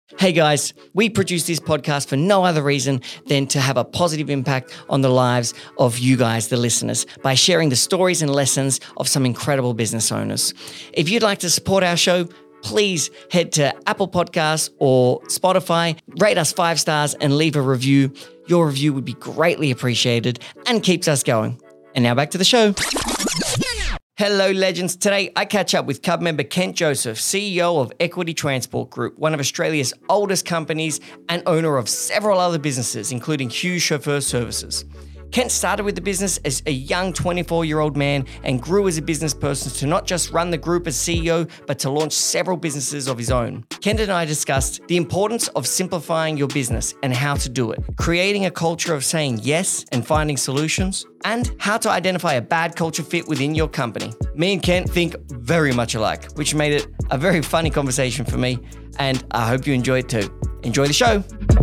Hey guys, we produce this podcast for no other reason than to have a positive impact on the lives of you guys, the listeners, by sharing the stories and lessons of some incredible business owners. If you'd like to support our show, please head to Apple Podcasts or Spotify, rate us 5 stars and leave a review. Your review would be greatly appreciated and keeps us going. And now back to the show. Hello, legends. Today, I catch up with Cub member Kent Joseph, CEO of Equity Transport Group, one of Australia's oldest companies and owner of several other businesses, including Hughes Chauffeur Services. Kent started with the business as a young 24-year-old man and grew as a business person to not just run the group as CEO, but to launch several businesses of his own. Kent and I discussed the importance of simplifying your business and how to do it, creating a culture of saying yes and finding solutions, and how to identify a bad culture fit within your company. Me and Kent think very much alike, which made it a very funny conversation for me, and I hope you enjoy it too. Enjoy the show.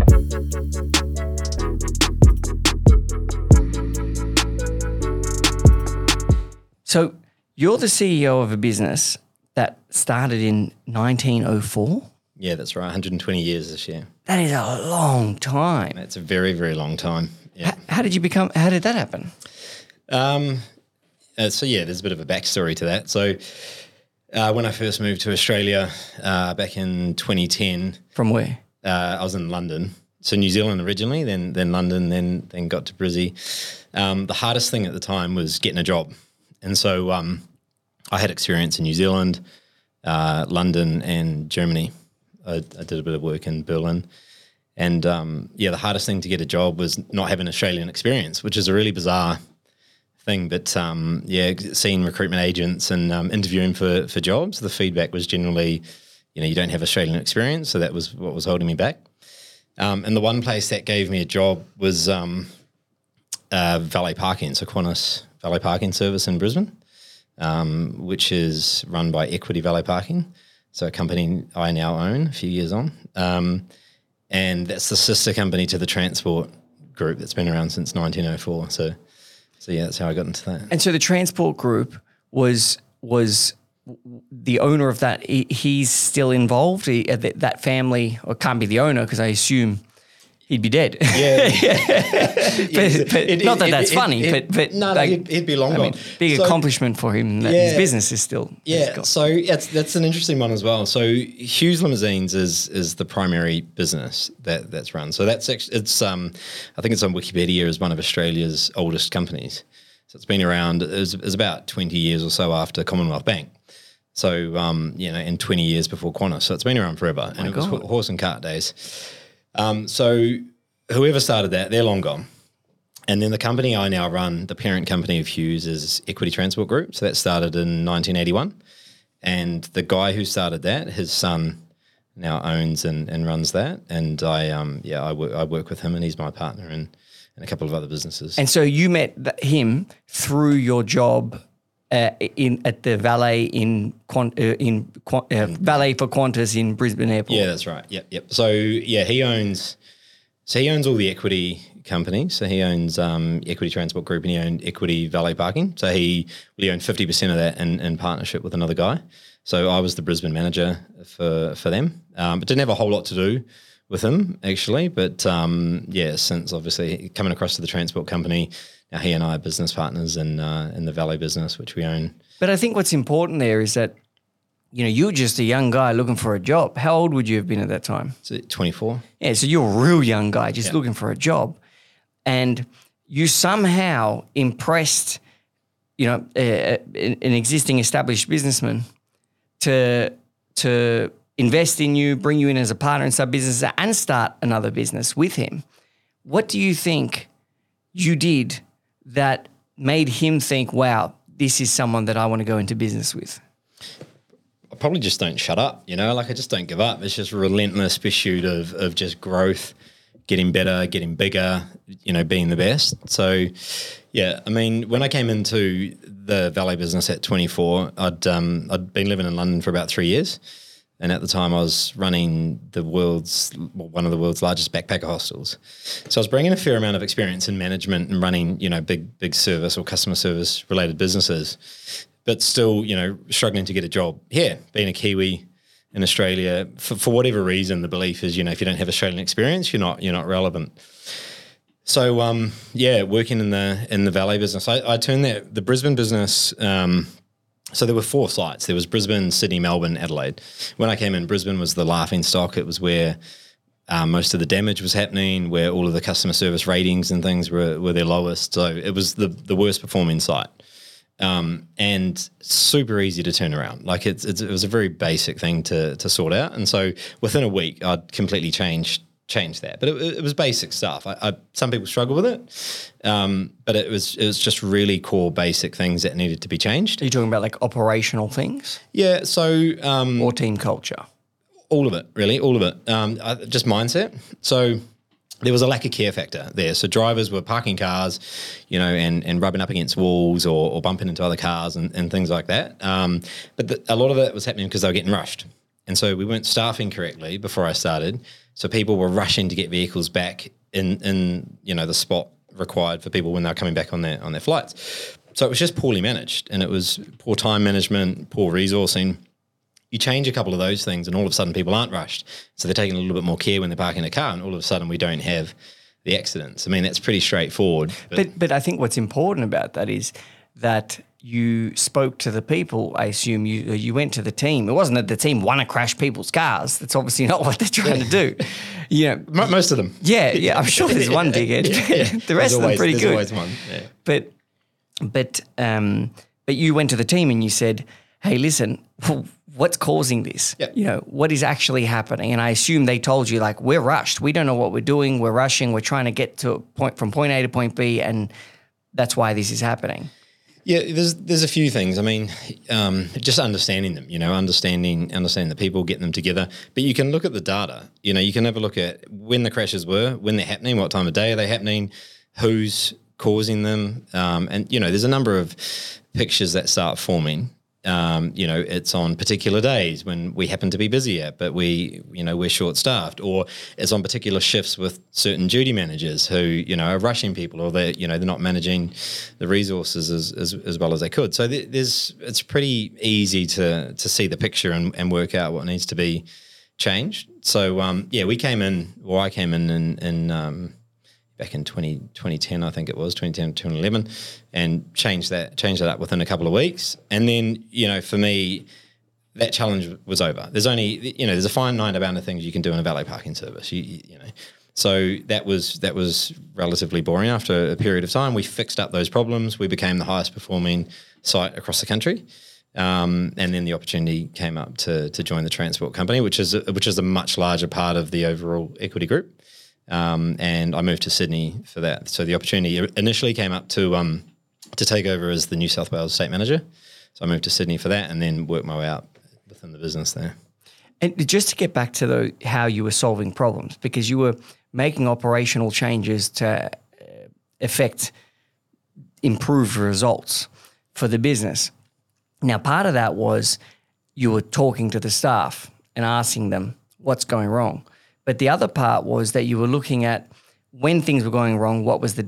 So you're the CEO of a business that started in 1904? Yeah, that's right. 120 years this year. That is a long time. That's a very, very long time. Yeah. How did that happen? So there's a bit of a backstory to that. So when I first moved to Australia back in 2010. From where? I was in London. So New Zealand originally, then London, then got to Brizzy. The hardest thing at the time was getting a job. And so I had experience in New Zealand, London and Germany. I did a bit of work in Berlin. And the hardest thing to get a job was not having Australian experience, which is a really bizarre thing. But seeing recruitment agents and interviewing for jobs, the feedback was generally, you don't have Australian experience. So that was what was holding me back. And the one place that gave me a job was valet parking, so Qantas Valet Parking Service in Brisbane, which is run by Equity Valet Parking, so a company I now own a few years on. And that's the sister company to the Transport Group that's been around since 1904. So that's how I got into that. And so the Transport Group was the owner of that. He's still involved? That family, or can't be the owner because I assume he'd be dead. Yeah. Not that that's funny, but no, he'd be long gone. Big accomplishment for him that his business is still. Yeah, so that's an interesting one as well. So Hughes Limousines is the primary business that's run. So it's I think it's on Wikipedia as one of Australia's oldest companies. So it's been around. It was about 20 years or so after Commonwealth Bank. So and 20 years before Qantas. So it's been around forever, and it was horse and cart days. So whoever started that, they're long gone. And then the company I now run, the parent company of Hughes, is Equity Transport Group. So that started in 1981. And the guy who started that, his son now owns and runs that. And I work with him, and he's my partner in a couple of other businesses. And so you met him through your job at the valet valet for Qantas in Brisbane Airport. Yeah, that's right. Yep. So he owns all the equity companies. So he owns Equity Transport Group, and he owned Equity Valet Parking. So he owned 50% of that in partnership with another guy. So I was the Brisbane manager for them, but didn't have a whole lot to do with him actually. But since obviously coming across to the transport company, now he and I are business partners in the valet business, which we own. But I think what's important there is that, you were just a young guy looking for a job. How old would you have been at that time? So 24. Yeah, so you're a real young guy just looking for a job. And you somehow impressed, an existing established businessman to invest in you, bring you in as a partner in some business and start another business with him. What do you think you did that made him think, wow, this is someone that I want to go into business with? I probably just don't shut up, I just don't give up. It's just a relentless pursuit of just growth, getting better, getting bigger, being the best. So, when I came into the valet business at 24, I'd been living in London for about 3 years. And at the time I was running one of the world's largest backpacker hostels. So I was bringing a fair amount of experience in management and running, big service or customer service related businesses, but still, struggling to get a job here, being a Kiwi in Australia. For whatever reason, the belief is, if you don't have Australian experience, you're not relevant. So working in the valet business, I turned the Brisbane business. So there were 4 sites. There was Brisbane, Sydney, Melbourne, Adelaide. When I came in, Brisbane was the laughing stock. It was where most of the damage was happening, where all of the customer service ratings and things were their lowest. So it was the worst performing site. And super easy to turn around. Like it was a very basic thing to sort out. And so within a week, I'd completely changed that. But it was basic stuff. Some people struggle with it, but it was just really core basic things that needed to be changed. Are you talking about like operational things? Yeah. So or team culture? All of it, really, all of it. Just mindset. So there was a lack of care factor there. So drivers were parking cars, and rubbing up against walls or bumping into other cars and things like that. But a lot of it was happening because they were getting rushed. And so we weren't staffing correctly before I started. So people were rushing to get vehicles back in the spot required for people when they were coming back on their flights. So it was just poorly managed, and it was poor time management, poor resourcing. You change a couple of those things and all of a sudden people aren't rushed. So they're taking a little bit more care when they're parking a car, and all of a sudden we don't have the accidents. I mean, that's pretty straightforward. But I think what's important about that is that you spoke to the people. I assume you went to the team. It wasn't that the team want to crash people's cars. That's obviously not what they're trying to do. Most of them. Yeah. I'm sure there's one dickhead. Yeah. The rest of them pretty good. There's always one. Yeah. But you went to the team and you said, "Hey, listen, what's causing this? Yep. What is actually happening?" And I assume they told you, like, we're rushed. We don't know what we're doing. We're rushing. We're trying to get to from point A to point B, and that's why this is happening. Yeah, there's a few things. I mean, just understanding them, understanding the people, getting them together. But you can look at the data. You can have a look at when the crashes were, when they're happening, what time of day are they happening, who's causing them, and there's a number of pictures that start forming. It's on particular days when we happen to be busier, but we're short-staffed, or it's on particular shifts with certain duty managers who, are rushing people, or they're not managing the resources as well as they could. So it's pretty easy to see the picture and work out what needs to be changed. So, I came in back in 2010, I think it was, 2010, 2011, and changed that up within a couple of weeks. And then, for me, that challenge was over. There's only, there's a finite amount of things you can do in a valet parking service, So that was relatively boring. After a period of time, we fixed up those problems. We became the highest performing site across the country. And then the opportunity came up to join the transport company, which is a much larger part of the overall equity group. And I moved to Sydney for that. So the opportunity initially came up to take over as the New South Wales State Manager. So I moved to Sydney for that, and then worked my way out within the business there. And just to get back to how you were solving problems, because you were making operational changes to affect improved results for the business. Now, part of that was you were talking to the staff and asking them what's going wrong. But the other part was that you were looking at when things were going wrong, what was the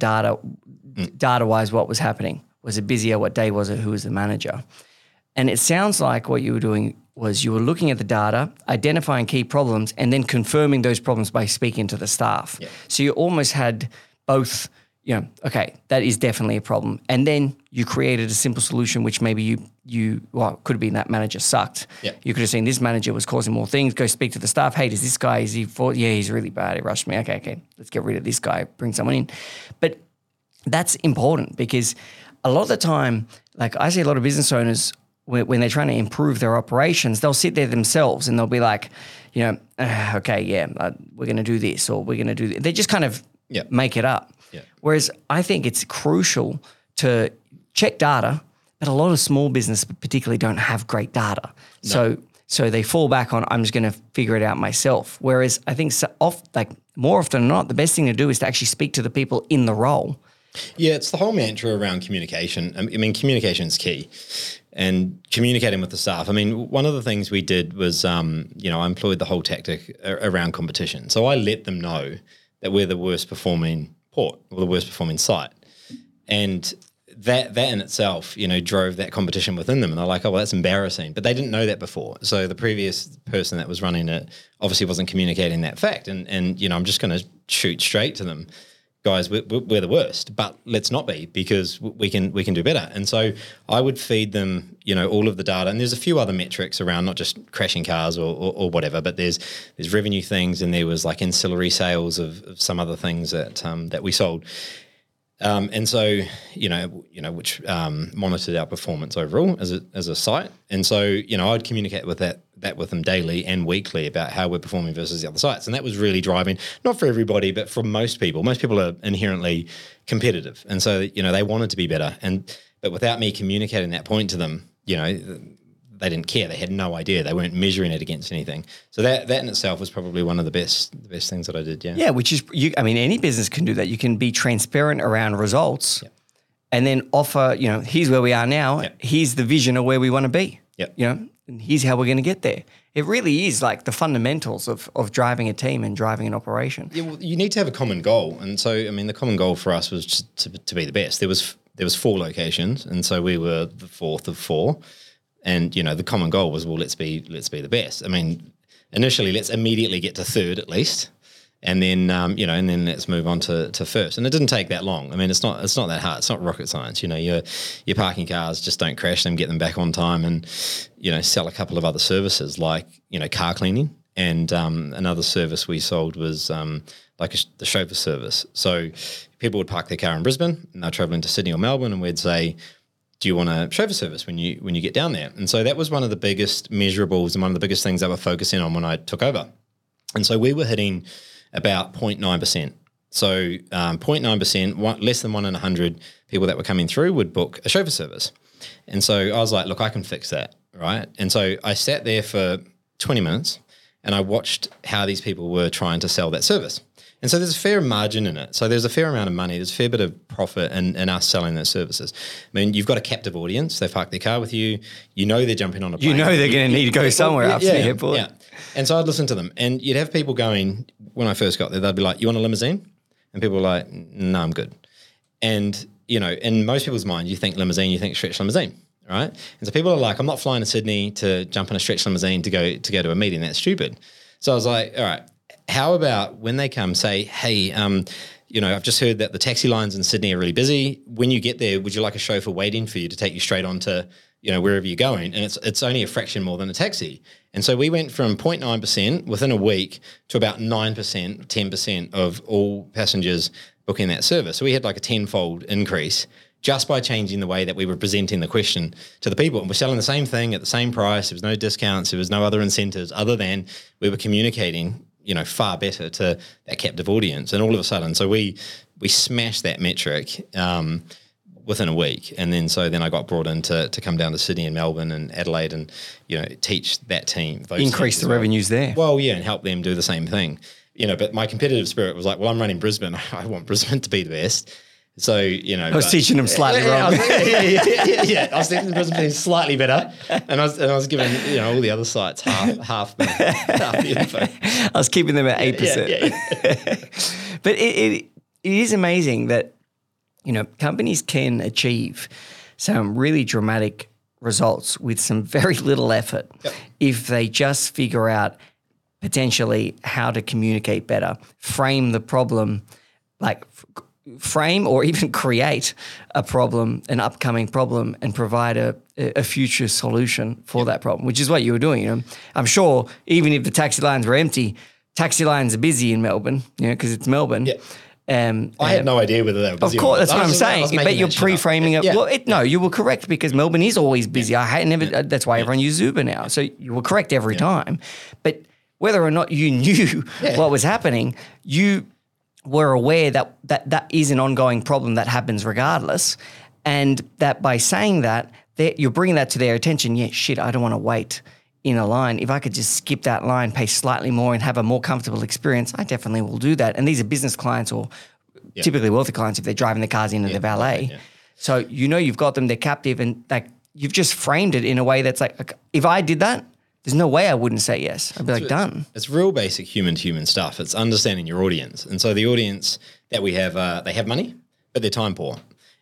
data-wise, what was happening? Was it busier? What day was it? Who was the manager? And it sounds like what you were doing was you were looking at the data, identifying key problems, and then confirming those problems by speaking to the staff. Yeah. So you almost had both, okay, that is definitely a problem. And then you created a simple solution, which maybe it could have been that manager sucked. Yeah. You could have seen this manager was causing more things. Go speak to the staff. Hey, does this guy, yeah, he's really bad. He rushed me. Okay, let's get rid of this guy, bring someone in. But that's important because a lot of the time, like I see a lot of business owners, when they're trying to improve their operations, they'll sit there themselves and they'll be like, we're going to do this or we're going to do that. They just kind of make it up. Yeah. Whereas I think it's crucial to check data, but a lot of small business particularly don't have great data. No. So they fall back on, I'm just going to figure it out myself. Whereas I think more often than not, the best thing to do is to actually speak to the people in the role. Yeah, it's the whole mantra around communication. I mean, communication is key. And communicating with the staff. I mean, one of the things we did was, I employed the whole tactic around competition. So I let them know that we're the worst performing port or the worst performing site. And that in itself, drove that competition within them. And they're like, oh, well, that's embarrassing. But they didn't know that before. So the previous person that was running it obviously wasn't communicating that fact. And I'm just going to shoot straight to them. Guys, we're the worst, but let's not be, because we can do better. And so I would feed them, all of the data. And there's a few other metrics around, not just crashing cars or whatever, but there's revenue things, and there was like ancillary sales of some other things that we sold. And so, which monitored our performance overall as a site. And so, I'd communicate with that with them daily and weekly about how we're performing versus the other sites. And that was really driving, not for everybody, but for most people. Most people are inherently competitive. And so, they wanted to be better. But without me communicating that point to them, they didn't care. They had no idea. They weren't measuring it against anything. So that in itself was probably one of the best things that I did. Yeah. Yeah, which is any business can do that. You can be transparent around results, and then offer. Here's where we are now. Yep. Here's the vision of where we want to be. Yep. And here's how we're going to get there. It really is like the fundamentals of driving a team and driving an operation. Yeah, well, you need to have a common goal, and so the common goal for us was just to be the best. There was 4 locations, and so we were the 4th of 4. And, the common goal was, well, let's be the best. Initially, let's immediately get to 3rd at least. And then, and then let's move on to 1st. And it didn't take that long. It's not that hard. It's not rocket science. You're parking cars, just don't crash them, get them back on time, and, sell a couple of other services like, car cleaning. And another service we sold was the chauffeur service. So people would park their car in Brisbane and they're traveling to Sydney or Melbourne, and we'd say, do you want a chauffeur service when you get down there? And so that was one of the biggest measurables and one of the biggest things I were focusing on when I took over. And so we were hitting about 0.9%. So 0.9%, less than 1 in 100 people that were coming through would book a chauffeur service. And so I was like, look, I can fix that, right? And so I sat there for 20 minutes and I watched how these people were trying to sell that service. And so there's a fair margin in it. So there's a fair amount of money. There's a fair bit of profit in us selling those services. You've got a captive audience. They park their car with you. They're jumping on a plane. They're going to need to go somewhere after the airport. Yeah. And so I'd listen to them. And you'd have people going, when I first got there, they'd be like, you want a limousine? And people were like, no, I'm good. And, in most people's mind, you think limousine, you think stretch limousine, right? And so people are like, I'm not flying to Sydney to jump in a stretch limousine to go to a meeting. That's stupid. So I was like, all right, how about when they come, say, hey, I've just heard that the taxi lines in Sydney are really busy. When you get there, would you like a chauffeur waiting for you to take you straight on to, wherever you're going? And it's only a fraction more than a taxi. And so we went from 0.9% within a week to about 9%, 10% of all passengers booking that service. So we had like a 10-fold increase just by changing the way that we were presenting the question to the people. And we're selling the same thing at the same price. There was no discounts. There was no other incentives other than we were communicating far better to that captive audience. And all of a sudden, so we smashed that metric within a week. And then I got brought in to come down to Sydney and Melbourne and Adelaide and, teach that team. Increase the revenues there. Well, yeah, and help them do the same thing. But my competitive spirit was like, well, I'm running Brisbane. I want Brisbane to be the best. So, I was teaching them slightly wrong. I was teaching Brisbane slightly better. And I was giving, all the other sites half the info. I was keeping them at 8%. But it is amazing that, companies can achieve some really dramatic results with some very little effort if they just figure out potentially how to communicate better, frame the problem, frame or even create a problem, an upcoming problem, and provide a future solution for that problem, which is what you were doing. I'm sure even if the taxi lines were empty, taxi lines are busy in Melbourne, because it's Melbourne. Yeah. I had no idea whether they were busy. Of course, that's what I'm saying. But you're pre-framing it. Yeah. Well, you were correct because Melbourne is always busy. That's why everyone uses Uber now. So you were correct every time. But whether or not you knew what was happening, you were aware that is an ongoing problem that happens regardless, and that by saying that, you're bringing that to their attention. Yeah, shit, I don't want to wait in a line. If I could just skip that line, pay slightly more and have a more comfortable experience, I definitely will do that. And these are business clients or typically wealthy clients if they're driving the cars into the valet. Yeah. So you've got them, they're captive, and you've just framed it in a way that's like, if I did that, there's no way I wouldn't say yes. I'd be done. It's real basic human-to-human stuff. It's understanding your audience. And so the audience that we have, they have money, but they're time poor.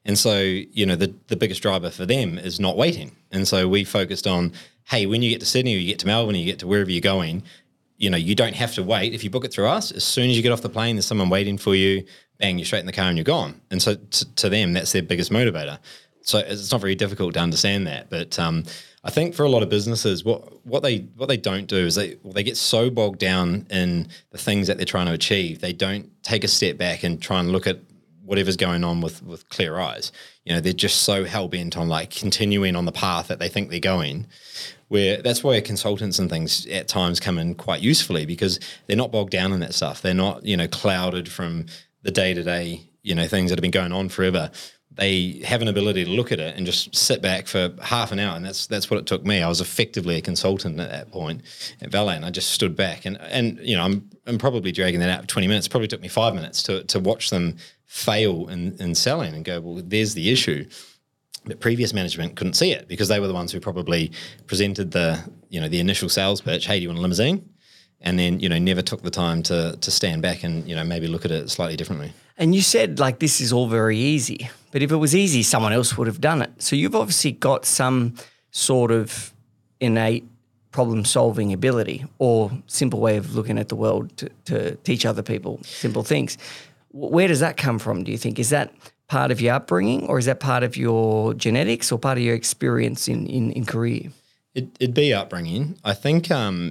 And so, the biggest driver for them is not waiting. And so we focused on, hey, when you get to Sydney or you get to Melbourne or you get to wherever you're going, you don't have to wait. If you book it through us, as soon as you get off the plane, there's someone waiting for you, bang, you're straight in the car and you're gone. And so to them, that's their biggest motivator. So it's not very difficult to understand that. But I think for a lot of businesses, what they don't do is they get so bogged down in the things that they're trying to achieve, they don't take a step back and try and look at whatever's going on with clear eyes. They're just so hell-bent on like continuing on the path that they think they're going, where that's why consultants and things at times come in quite usefully, because they're not bogged down in that stuff. They're not, clouded from the day-to-day, things that have been going on forever. They have an ability to look at it and just sit back for half an hour, and that's what it took me. I was effectively a consultant at that point at Valet, and I just stood back and I'm probably dragging that out for 20 minutes. It probably took me 5 minutes to watch them fail in selling and go, well, there's the issue. But previous management couldn't see it because they were the ones who probably presented the initial sales pitch. Hey, do you want a limousine? And then, never took the time to stand back and, maybe look at it slightly differently. And you said like this is all very easy, but if it was easy, someone else would have done it. So you've obviously got some sort of innate problem-solving ability or simple way of looking at the world to teach other people simple things. Where does that come from, do you think? Is that part of your upbringing, or is that part of your genetics or part of your experience in career? It'd be upbringing. I think,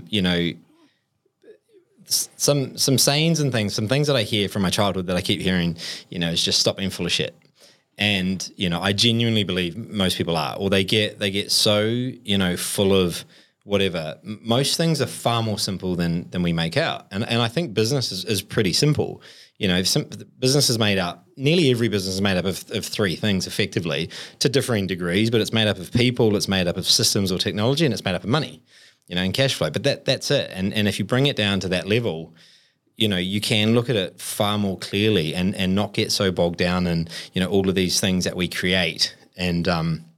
some sayings and things, some things that I hear from my childhood that I keep hearing, is just stop being full of shit. And, I genuinely believe most people are, or they get so, full of whatever. Most things are far more simple than we make out. And I think business is pretty simple. Business is made up, nearly every business is made up of three things effectively to differing degrees, but it's made up of people, it's made up of systems or technology, and it's made up of money. And cash flow. But that's it. And if you bring it down to that level, you can look at it far more clearly and not get so bogged down in, all of these things that we create. And,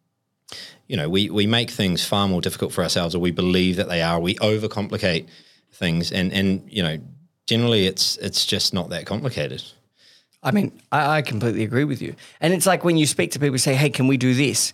we make things far more difficult for ourselves, or we believe that they are. We overcomplicate things. And generally it's just not that complicated. I mean, I completely agree with you. And it's like when you speak to people, say, hey, can we do this?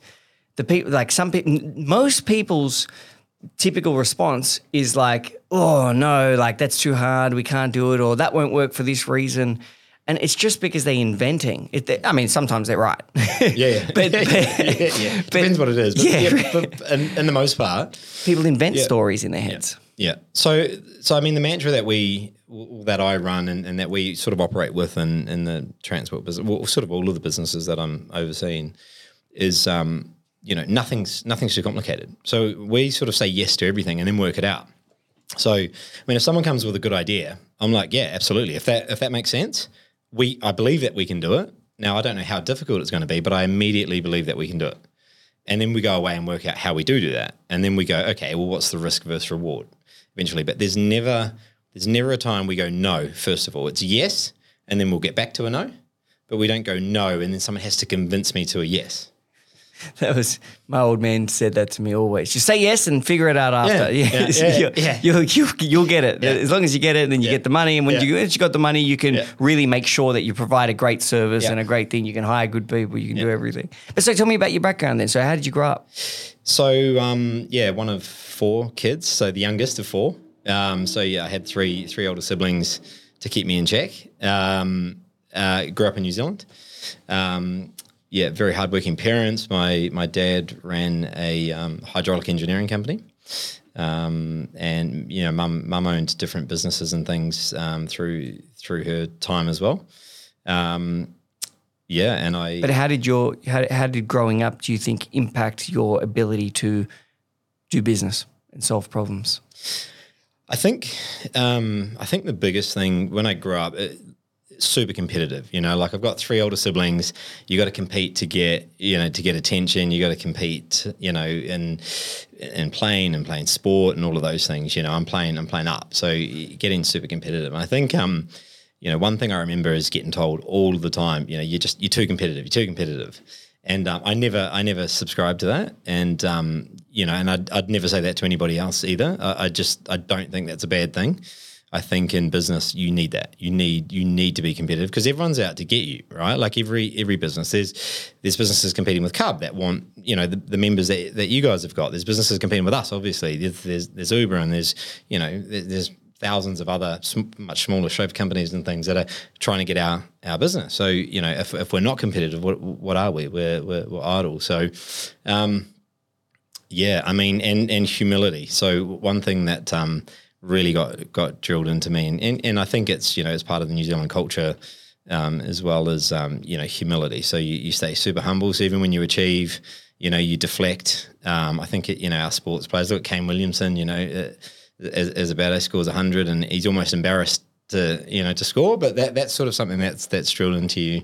Most people's typical response is like, oh, no, like that's too hard, we can't do it, or that won't work for this reason. And it's just because they're inventing. Sometimes they're right. Yeah. But depends what it is. But in the most part. People invent stories in their heads. Yeah. So I mean, the mantra that I run and that we sort of operate with in the transport business, well, sort of all of the businesses that I'm overseeing is nothing's too complicated. So we sort of say yes to everything and then work it out. So, I mean, if someone comes with a good idea, I'm like, yeah, absolutely. If that makes sense, I believe that we can do it. Now, I don't know how difficult it's going to be, but I immediately believe that we can do it. And then we go away and work out how we do that. And then we go, okay, well, what's the risk versus reward eventually? But there's never a time we go no, first of all. It's yes, and then we'll get back to a no. But we don't go no, and then someone has to convince me to a yes. That was my old man said that to me always. Just say yes and figure it out after. You'll get it. Yeah. As long as you get it, and then you get the money. And once you got the money, you can really make sure that you provide a great service and a great thing. You can hire good people. You can do everything. But so tell me about your background then. So how did you grow up? So one of 4 kids. So the youngest of 4. I had three older siblings to keep me in check. Grew up in New Zealand. Very hardworking parents. My dad ran a hydraulic engineering company, and mum owned different businesses and things through her time as well. But how did growing up, do you think, impact your ability to do business and solve problems? I think the biggest thing when I grew up. Super competitive, like I've got 3 older siblings. You got to compete to get attention. You got to compete, in playing sport and all of those things. I'm playing up. So getting super competitive. And I think, one thing I remember is getting told all the time, you're too competitive. And I never subscribed to that. And, and I'd never say that to anybody else either. I don't think that's a bad thing. I think in business you need that. You need to be competitive because everyone's out to get you, right? Like every business, there's businesses competing with Cub that want, you know, the members that you guys have got. There's businesses competing with us, obviously. There's Uber and there's thousands of other much smaller chauffeur companies and things that are trying to get our business. So, you know, if we're not competitive, what are we? We're idle. So, yeah, I mean, and humility. So one thing that really got drilled into me, and I think it's, you know, it's part of the New Zealand culture, as well as you know, humility. So you stay super humble. So even when you achieve, you know, you deflect. I think you know, our sports players, look at Kane Williamson, you know, as a badass, scores 100 and he's almost embarrassed to score, but that's sort of something that's drilled into you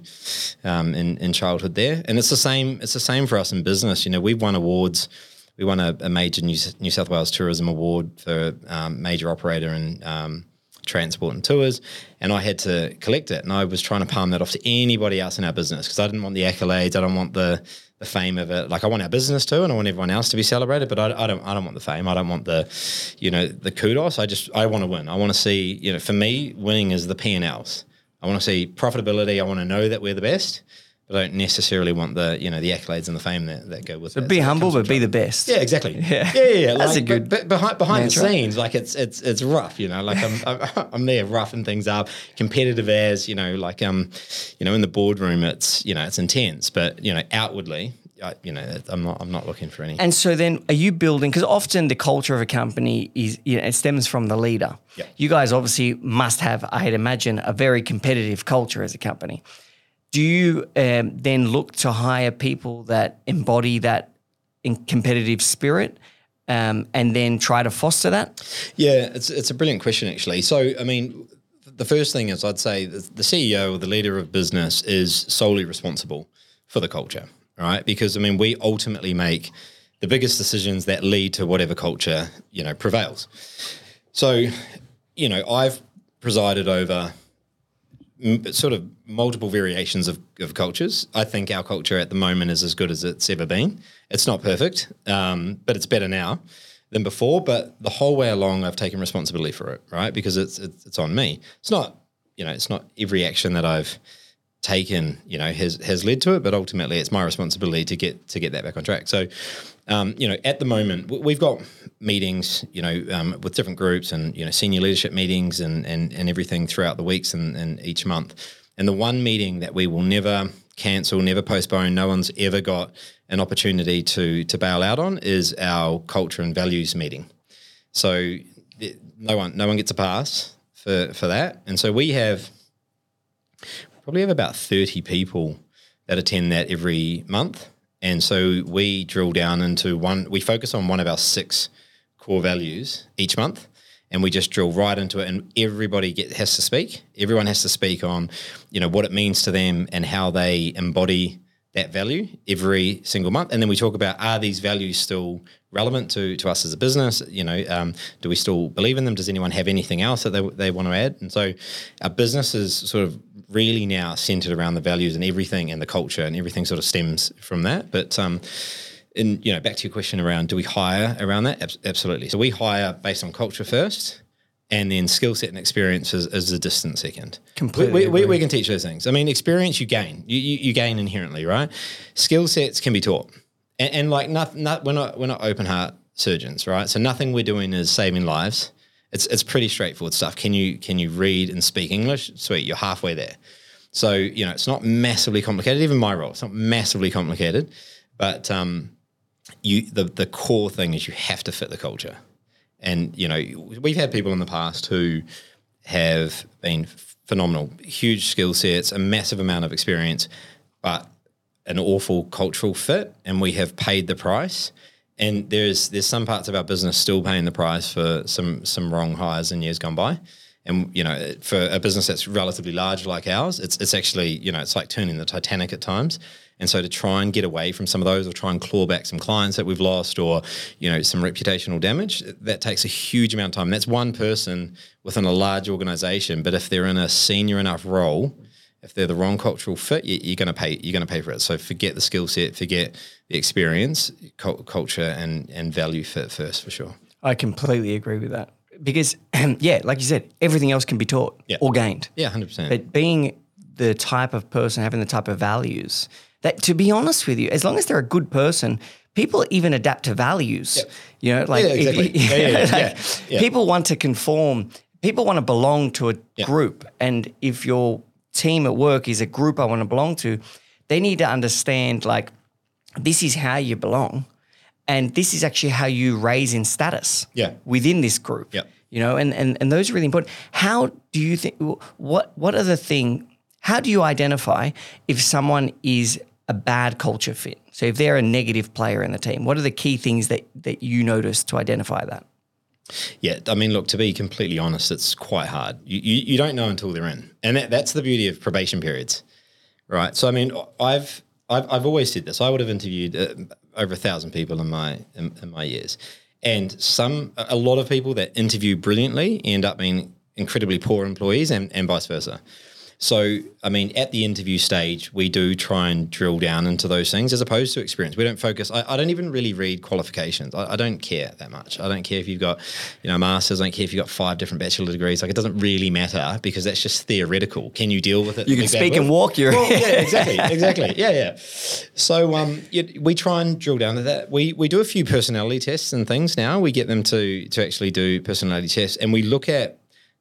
in childhood there. And it's the same for us in business. You know, we've won awards. We won a major New South Wales tourism award for major operator in transport and tours, and I had to collect it, and I was trying to palm that off to anybody else in our business because I didn't want the accolades, I don't want the fame of it. Like, I want our business to, and I want everyone else to be celebrated, but I don't want the fame. I don't want the kudos. I want to win. I want to see, you know, for me, winning is the P&Ls. I want to see profitability. I want to know that we're the best. I don't necessarily want the accolades and the fame that go with it. So be humble, but be the best. Yeah, exactly. Yeah. That's a good. But behind the scenes, like it's rough. You know, like I'm there roughing things up, competitive as, you know, like in the boardroom, it's intense, but you know, outwardly, I'm not looking for any. And so then, are you building? Because often the culture of a company is, you know, it stems from the leader. Yep. You guys obviously must have, I'd imagine, a very competitive culture as a company. Do you then look to hire people that embody that competitive spirit and then try to foster that? Yeah, it's a brilliant question, actually. So, I mean, the first thing is I'd say the CEO or the leader of business is solely responsible for the culture, right? Because, I mean, we ultimately make the biggest decisions that lead to whatever culture, you know, prevails. So, you know, I've presided over sort of multiple variations of cultures. I think our culture at the moment is as good as it's ever been. It's not perfect, but it's better now than before. But the whole way along, I've taken responsibility for it, right? Because it's on me. It's not every action that I've taken, you know, has led to it, but ultimately it's my responsibility to get that back on track. So, you know, at the moment we've got meetings, you know, with different groups and, you know, senior leadership meetings and everything throughout the weeks and each month. And the one meeting that we will never cancel, never postpone, no one's ever got an opportunity to bail out on is our culture and values meeting. So no one gets a pass for that. And so we probably have about 30 people that attend that every month. And so we drill down into we focus on one of our 6 core values each month, and we just drill right into it, and everybody has to speak. Everyone has to speak on, you know, what it means to them and how they embody that value every single month. And then we talk about, are these values still relevant to us as a business? You know, do we still believe in them? Does anyone have anything else that they want to add? And so our business is sort of really now centered around the values and everything, and the culture, and everything sort of stems from that. But and, you know, back to your question around, do we hire around that? Absolutely. So we hire based on culture first, and then skill set and experience is a distant second. Completely. We can teach those things. I mean, experience you gain. You gain inherently, right? Skill sets can be taught. And like, we're not open heart surgeons, right? So nothing we're doing is saving lives. It's pretty straightforward stuff. Can you read and speak English? Sweet, you're halfway there. So, you know, it's not massively complicated. Even my role, it's not massively complicated. But the core thing is you have to fit the culture. And, you know, we've had people in the past who have been phenomenal, huge skill sets, a massive amount of experience, but an awful cultural fit, and we have paid the price. And there's some parts of our business still paying the price for some wrong hires in years gone by. And, you know, for a business that's relatively large like ours, it's actually, you know, it's like turning the Titanic at times. And so to try and get away from some of those, or try and claw back some clients that we've lost, or, you know, some reputational damage, that takes a huge amount of time. That's one person within a large organization. But if they're in a senior enough role, if they're the wrong cultural fit, you're going to pay for it. So forget the skill set, forget the experience, culture and value fit first, for sure. I completely agree with that. because like you said, everything else can be taught or gained. Yeah, 100%. But being the type of person, having the type of values that, to be honest with you, as long as they're a good person, people even adapt to values. Yep. You know, like exactly. People want to conform. People want to belong to a group, and if your team at work is a group I want to belong to, they need to understand like this is how you belong, and this is actually how you raise in status within this group. Yeah. You know, and those are really important. How do you think? What are the thing? How do you identify if someone is a bad culture fit? So if they're a negative player in the team, what are the key things that you notice to identify that? Yeah, I mean, look, to be completely honest, it's quite hard. You don't know until they're in, and that's the beauty of probation periods, right? So I mean, I've always said this. I would have interviewed over 1,000 people in my years, and a lot of people that interview brilliantly end up being incredibly poor employees, and vice versa. So, I mean, at the interview stage, we do try and drill down into those things as opposed to experience. We don't focus. I don't even really read qualifications. I don't care that much. I don't care if you've got, masters. I don't care if you've got 5 different bachelor degrees. Like, it doesn't really matter because that's just theoretical. Can you deal with it? You can speak and walk. Yeah, exactly. Yeah. So, we try and drill down to that. We do a few personality tests and things now. We get them to actually do personality tests, and we look at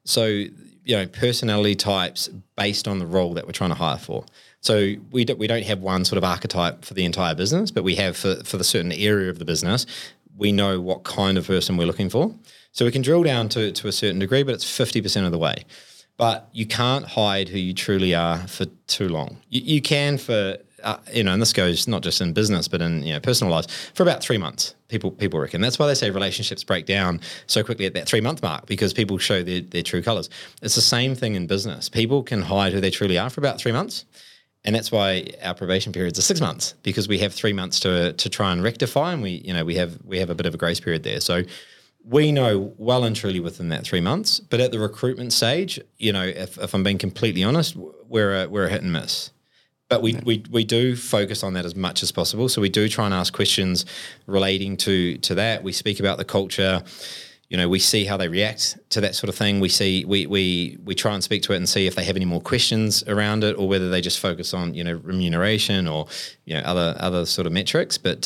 personality types based on the role that we're trying to hire for. So we don't have one sort of archetype for the entire business, but we have for the certain area of the business, we know what kind of person we're looking for. So we can drill down to a certain degree, but it's 50% of the way. But you can't hide who you truly are for too long. You can for, and this goes not just in business, but in personal lives, for about 3 months. People reckon. That's why they say relationships break down so quickly at that 3-month mark, because people show their true colors. It's the same thing in business. People can hide who they truly are for about 3 months. And that's why our probation periods are 6 months, because we have 3 months to try and rectify, and we have a bit of a grace period there. So we know well and truly within that 3 months. But at the recruitment stage, if I'm being completely honest, we're a hit and miss. But we do focus on that as much as possible. So we do try and ask questions relating to that. We speak about the culture. We see how they react to that sort of thing. We try and speak to it and see if they have any more questions around it, or whether they just focus on remuneration or other sort of metrics. But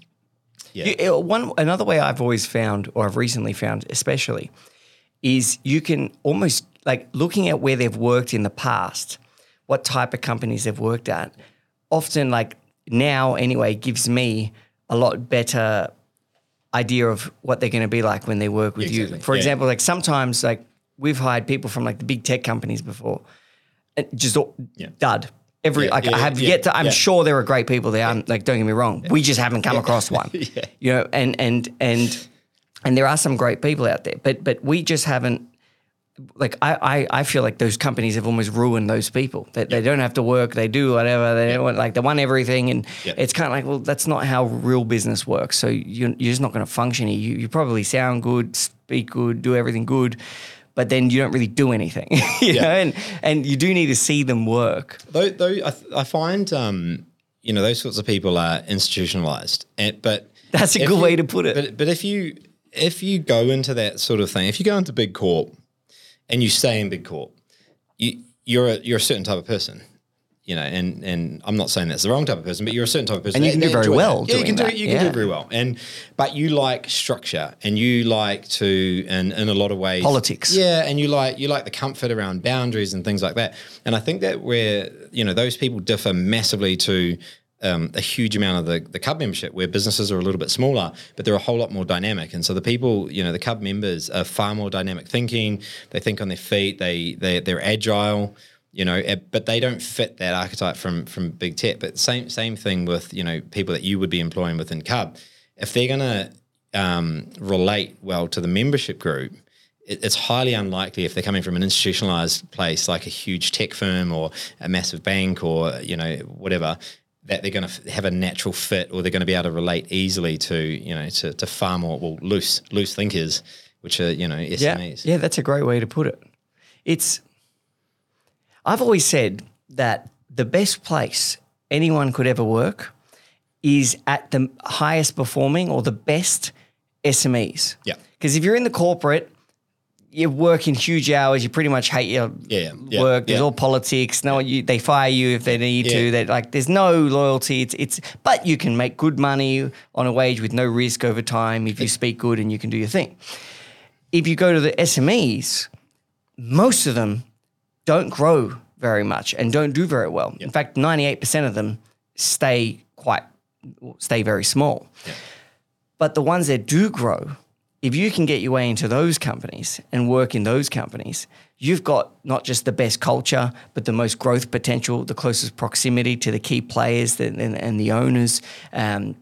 another way I've always found, or I've recently found especially, is you can almost like looking at where they've worked in the past, what type of companies they've worked at, often like now anyway, gives me a lot better idea of what they're going to be like when they work with you. For example, like sometimes like we've hired people from like the big tech companies before, just dud. I'm sure there are great people there. Like, don't get me wrong. We just haven't come across one, and there are some great people out there, but we just haven't. Like I feel like those companies have almost ruined those people. They don't have to work. They do whatever they want. Like they want everything, and it's kind of like, well, that's not how real business works. So you're just not going to function here. You probably sound good, speak good, do everything good, but then you don't really do anything. you know, and you do need to see them work. Though I find those sorts of people are institutionalized, but that's a good way to put it. But if you go into that sort of thing, if you go into big corp, and you stay in big corp, you're a certain type of person, and I'm not saying that's the wrong type of person, but you're a certain type of person. And you can do very well. Yeah, you can do it very well. But you like structure, and you like to, in a lot of ways, politics. Yeah, and you like the comfort around boundaries and things like that. And I think that where those people differ massively to a huge amount of the Cub membership, where businesses are a little bit smaller, but they're a whole lot more dynamic. And so the people, the Cub members are far more dynamic thinking. They think on their feet. They're agile, but they don't fit that archetype from big tech. But same thing with, people that you would be employing within Cub. If they're going to relate well to the membership group, it's highly unlikely, if they're coming from an institutionalized place like a huge tech firm or a massive bank or, whatever, that they're going to have a natural fit, or they're going to be able to relate easily to, to far more loose thinkers, which are, SMEs. Yeah, that's a great way to put it. I've always said that the best place anyone could ever work is at the highest performing or the best SMEs. Yeah. Because if you're in the corporate, you work in huge hours. You pretty much hate your work. There's all politics. They fire you if they need to. They there's no loyalty. But you can make good money on a wage with no risk over time if you speak good and you can do your thing. If you go to the SMEs, most of them don't grow very much and don't do very well. In fact, 98% of them stay very small. But the ones that do grow, if you can get your way into those companies and work in those companies, you've got not just the best culture, but the most growth potential, the closest proximity to the key players and the owners, and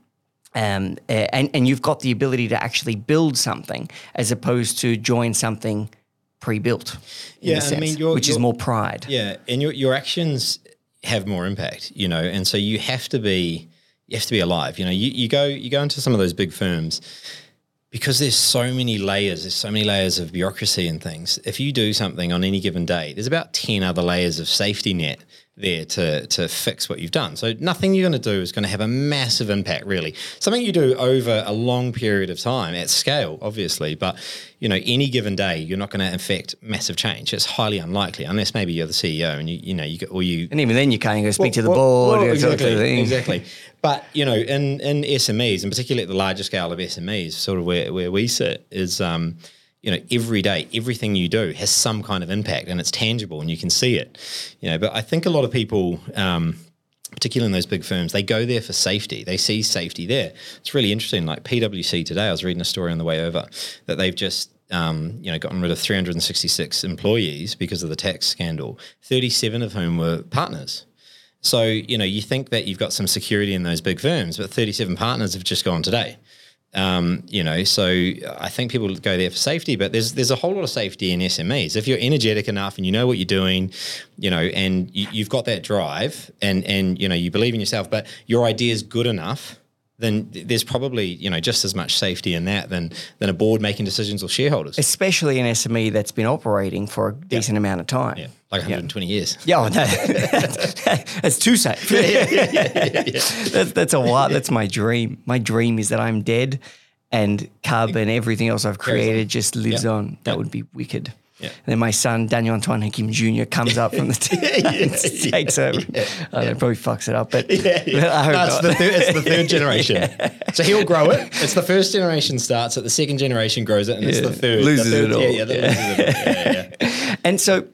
you've got the ability to actually build something as opposed to join something pre-built. Which is more pride. Yeah, and your actions have more impact, and so you have to be alive. You go into some of those big firms. Because there's so many layers of bureaucracy and things. If you do something on any given day, there's about 10 other layers of safety net there to fix what you've done. So nothing you're going to do is going to have a massive impact, really. Something you do over a long period of time at scale, obviously, but any given day, you're not going to affect massive change. It's highly unlikely, unless maybe you're the CEO and and even then you can't go speak to the board. Exactly. But in SMEs, and particularly at the larger scale of SMEs, sort of where we sit, is every day, everything you do has some kind of impact and it's tangible and you can see it. But I think a lot of people, particularly in those big firms, they go there for safety. They see safety there. It's really interesting. Like PwC today, I was reading a story on the way over that they've just gotten rid of 366 employees because of the tax scandal, 37 of whom were partners. So, you think that you've got some security in those big firms, but 37 partners have just gone today. So I think people go there for safety, but there's a whole lot of safety in SMEs. If you're energetic enough and you know what you're doing, and you've got that drive and you believe in yourself, but your idea is good enough, then there's probably, just as much safety in that than a board making decisions or shareholders. Especially an SME that's been operating for a decent amount of time. Yeah, like 120 years. Yeah, no, that's too safe. That's a lot. That's my dream. My dream is that I'm dead and Cub and everything else I've created just lives on. That would be wicked. Yeah. And then my son, Daniel Antoine Hakim Jr., comes up from the team and takes over. It probably fucks it up, but I hope not. It's the third generation. So he'll grow it. It's the first generation starts it, the second generation grows it, and it's the third. Loses it all. Loses it all. And so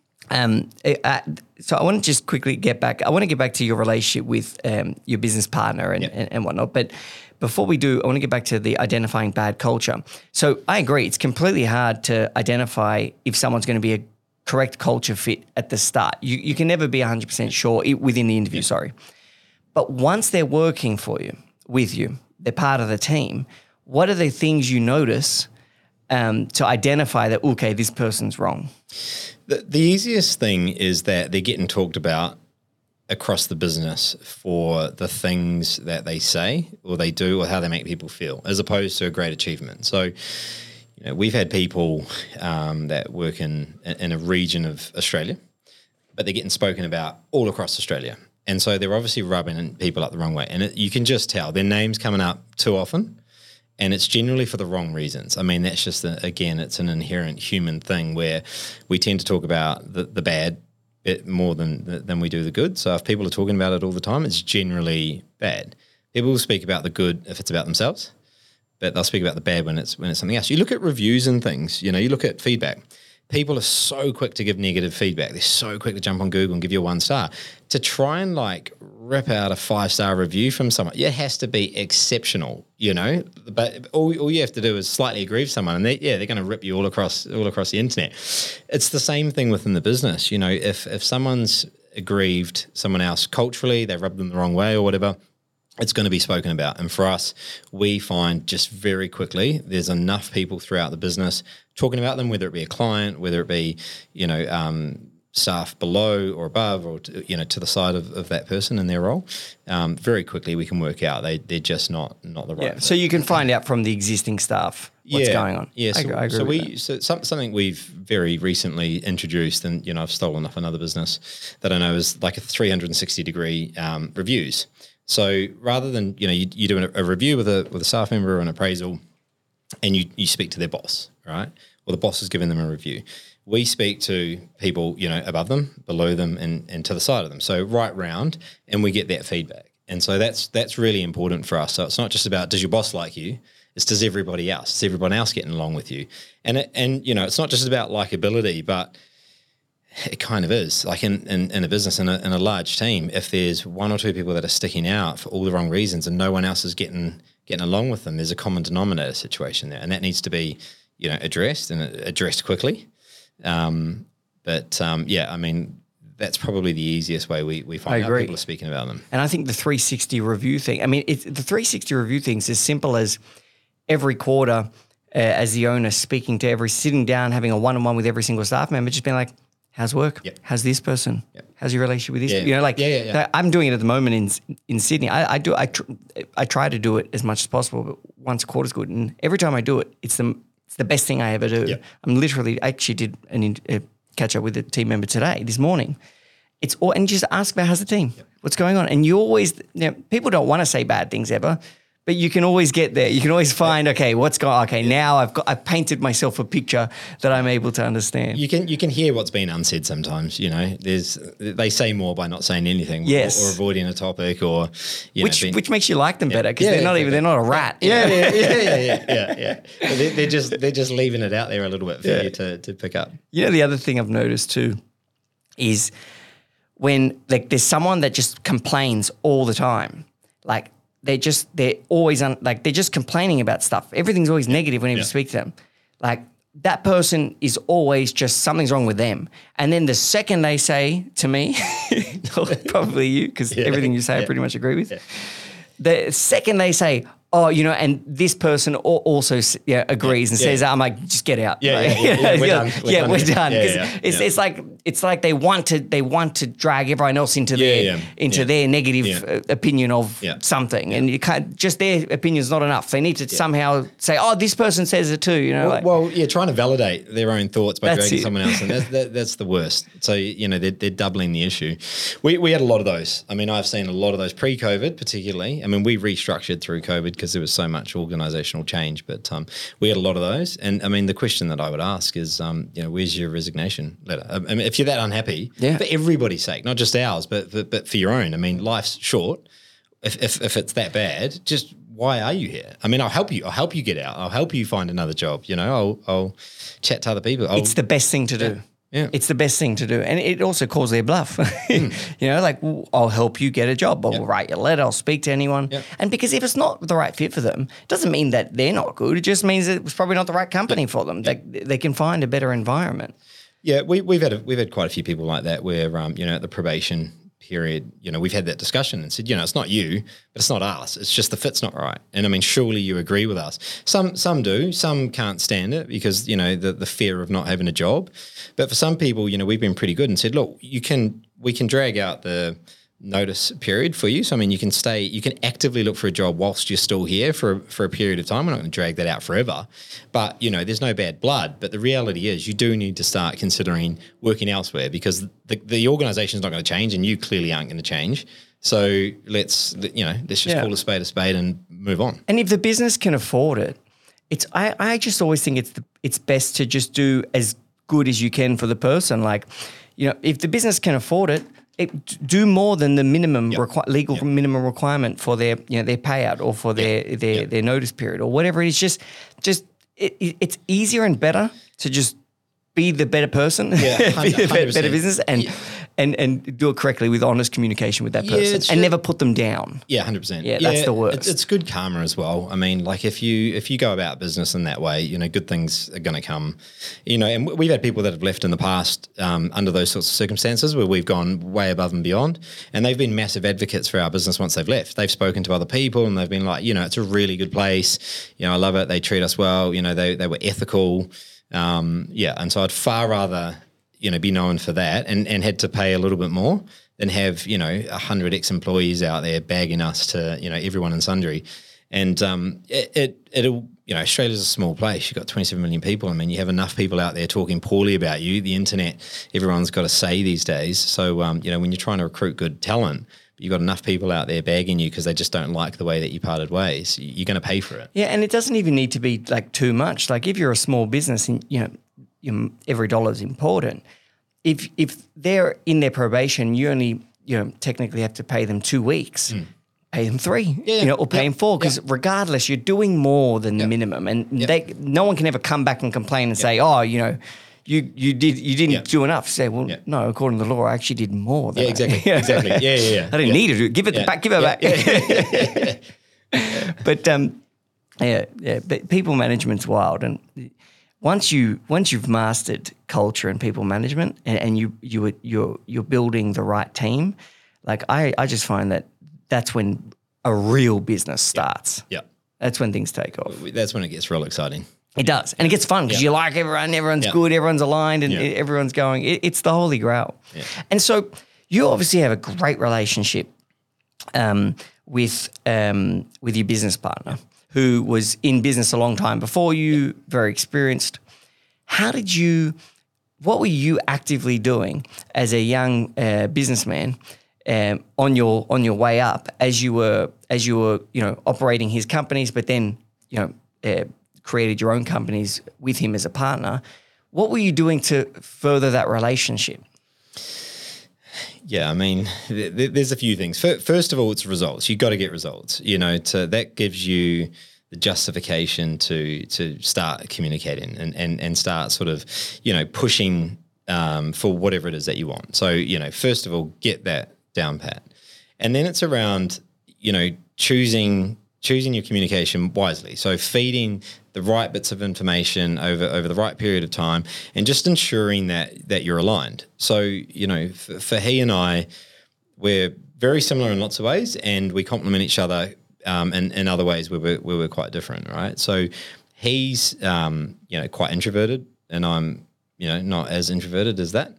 I want to just quickly get back. I want to get back to your relationship with your business partner and whatnot, but before we do, I want to get back to the identifying bad culture. So I agree, it's completely hard to identify if someone's going to be a correct culture fit at the start. You can never be 100% sure within the interview, But once they're working with you, they're part of the team, what are the things you notice to identify that, okay, this person's wrong? The easiest thing is that they're getting talked about across the business for the things that they say or they do or how they make people feel, as opposed to a great achievement. So, we've had people that work in a region of Australia, but they're getting spoken about all across Australia. And so they're obviously rubbing people up the wrong way. And you can just tell their name's coming up too often, and it's generally for the wrong reasons. I mean, that's just, it's an inherent human thing where we tend to talk about the bad bit more than we do the good. So if people are talking about it all the time, it's generally bad. People will speak about the good if it's about themselves, but they'll speak about the bad when it's something else. You look at reviews and things, you look at feedback. People are so quick to give negative feedback. They're so quick to jump on Google and give you a 1-star. To try and rip out a 5-star review from someone, it has to be exceptional, But all you have to do is slightly agree with someone, and they're going to rip you all across the internet. It's the same thing within the business. If someone's aggrieved someone else culturally, they rub them the wrong way or whatever, it's going to be spoken about. And for us, we find just very quickly there's enough people throughout the business talking about them, whether it be a client, whether it be, staff below or above or, to the side of that person in their role. Very quickly we can work out they're just not the right fit. So you can find out from the existing staff what's going on. Yeah, I agree with that. Something we've very recently introduced, and, I've stolen off another business that I know is like a 360-degree reviews. So rather than, you do a review with a staff member or an appraisal and you speak to their boss, right? or the boss has given them a review. We speak to people, above them, below them, and to the side of them. So right round, and we get that feedback. And so that's really important for us. So it's not just about, does your boss like you? It's, does everybody else? Is everyone else getting along with you? And it's not just about likability, but it kind of is. Like in a business, in a large team, if there's one or two people that are sticking out for all the wrong reasons and no one else is getting along with them, there's a common denominator situation there, and that needs to be addressed, and addressed quickly. That's probably the easiest way we find out people are speaking about them. And I think the 360 review thing, the 360 review thing is as simple as every quarter, as the owner sitting down, having a one-on-one with every single staff member, just being like, how's work? Yep. How's this person? Yep. How's your relationship with this? Yeah. I'm doing it at the moment in Sydney. I try to do it as much as possible, but once a quarter is good. And every time I do it, it's the best thing I ever do. Yep. I actually did a catch up with a team member this morning. And just ask about how's the team, what's going on. And you always, people don't want to say bad things ever, but you can always get there. You can always find, what's going on? Okay, now I've painted myself a picture that I'm able to understand. You can hear what's been unsaid sometimes. They say more by not saying anything, yes, or avoiding a topic, or which makes you like them better, because they're not a rat. Yeah. They're just leaving it out there a little bit for you to pick up. The other thing I've noticed too is when there's someone that just complains all the time, they're just complaining about stuff. Everything's always negative whenever you speak to them. That person is always just something's wrong with them. And then the second they say to me, probably you, because everything you say I pretty much agree with. Yeah. The second they say, and this person also agrees and says, I'm like, just get out. We're done. We're done. It's like they want to drag everyone else into their negative opinion of something, and you can't. Just their opinion's not enough. They need to somehow say, this person says it too. Trying to validate their own thoughts by dragging someone else, and that's the worst. So they're doubling the issue. We had a lot of those. I've seen a lot of those pre-COVID, particularly. We restructured through COVID because there was so much organisational change, but we had a lot of those. And the question that I would ask is, where's your resignation letter? If you're that unhappy, for everybody's sake, not just ours, but for your own. Life's short. If it's that bad, just why are you here? I'll help you. I'll help you get out. I'll help you find another job. I'll chat to other people. It's the best thing to do. Yeah. It's the best thing to do. And it also calls their bluff. I'll help you get a job. I'll write your letter. I'll speak to anyone. Yep. And because if it's not the right fit for them, it doesn't mean that they're not good. It just means that it was probably not the right company for them. They can find a better environment. Yeah, we've had quite a few people like that where, at the probation period, we've had that discussion and said, it's not you, but it's not us. It's just the fit's not right. And surely you agree with us. Some do, some can't stand it because, the fear of not having a job. But for some people, we've been pretty good and said, look, we can drag out the notice period for you. So, you can actively look for a job whilst you're still here for a period of time. We're not going to drag that out forever. But, there's no bad blood. But the reality is you do need to start considering working elsewhere because the organisation's not going to change and you clearly aren't going to change. So let's just call a spade and move on. And if the business can afford it, I just always think it's best to just do as good as you can for the person. If the business can afford it, do more than the minimum legal minimum requirement for their their payout or for their notice period or whatever it is. It's easier and better to just be the better person, be the better business, and do it correctly with honest communication with that person and never put them down. Yeah, 100%. Yeah, that's the worst. It's good karma as well. If you go about business in that way, good things are going to come. And we've had people that have left in the past under those sorts of circumstances where we've gone way above and beyond, and they've been massive advocates for our business once they've left. They've spoken to other people and they've been like, it's a really good place. I love it. They treat us well. They were ethical. And so I'd far rather, be known for that and had to pay a little bit more than have, 100 ex-employees out there bagging us to, everyone and sundry. And it'll, Australia's a small place. You've got 27 million people. You have enough people out there talking poorly about you. The internet, everyone's got a say these days. So, when you're trying to recruit good talent, You've got enough people out there bagging you because they just don't like the way that you parted ways. You're going to pay for it. Yeah, and it doesn't even need to be like too much. Like if you're a small business and every dollar is important. If they're in their probation, you only technically have to pay them 2 weeks. Pay them 3, or pay them 4, because regardless, you're doing more than the minimum, and no one can ever come back and complain and say, "Oh, you didn't do enough." Say, "Well, no, according to the law, I actually did more." Than exactly. I didn't need to do it. Give it back. Give it back. But but people management's wild, and once you've mastered culture and people management, and you're building the right team, like I just find that that's when a real business starts. Yeah. That's when things take off. That's when it gets real exciting. It does. And it gets fun because you like everyone's good, everyone's aligned, and everyone's going. It's the holy grail. Yeah. And so you obviously have a great relationship with your business partner, who was in business a long time before you, very experienced. What were you actively doing as a young businessman on your way up as you were operating his companies, but then created your own companies with him as a partner? What were you doing to further that relationship? Yeah, I mean, there's a few things. First of all, it's results. You got to get results. That gives you the justification to start communicating and start sort of pushing for whatever it is that you want. So first of all, get that down pat, and then it's around choosing your communication wisely. So feeding the right bits of information over the right period of time, and just ensuring that you're aligned. So for he and I, we're very similar in lots of ways, and we complement each other in other ways where we're quite different, right? So he's quite introverted, and I'm not as introverted as that.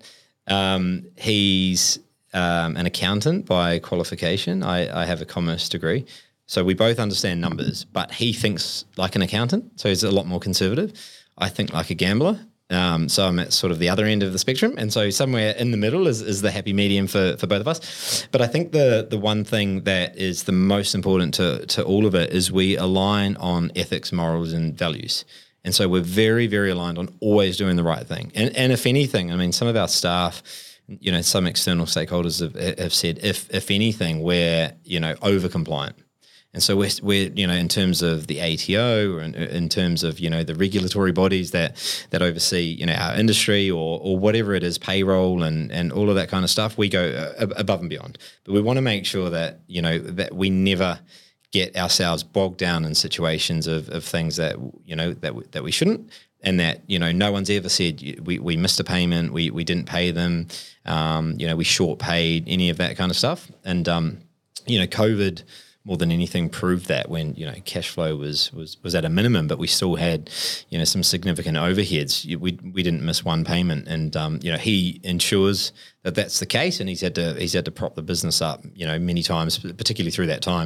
He's an accountant by qualification. I have a commerce degree. So we both understand numbers, but he thinks like an accountant, so he's a lot more conservative. I think like a gambler. So I'm at sort of the other end of the spectrum. And so somewhere in the middle is the happy medium for both of us. But I think the one thing that is the most important to all of it is we align on ethics, morals, and values. And so we're very, very aligned on always doing the right thing. And if anything, I mean, some of our staff, some external stakeholders have said, if anything, we're, over compliant. And so we're in terms of the ATO, or in terms of, the regulatory bodies that oversee, our industry or whatever it is, payroll and all of that kind of stuff, we go above and beyond. But we want to make sure that, that we never get ourselves bogged down in situations of things that, that we shouldn't. And that, no one's ever said we missed a payment, we didn't pay them, we short paid, any of that kind of stuff. And, COVID more than anything proved that when, cash flow was at a minimum, but we still had, some significant overheads. We didn't miss one payment, and he ensures that that's the case, and he's had to prop the business up, many times, particularly through that time,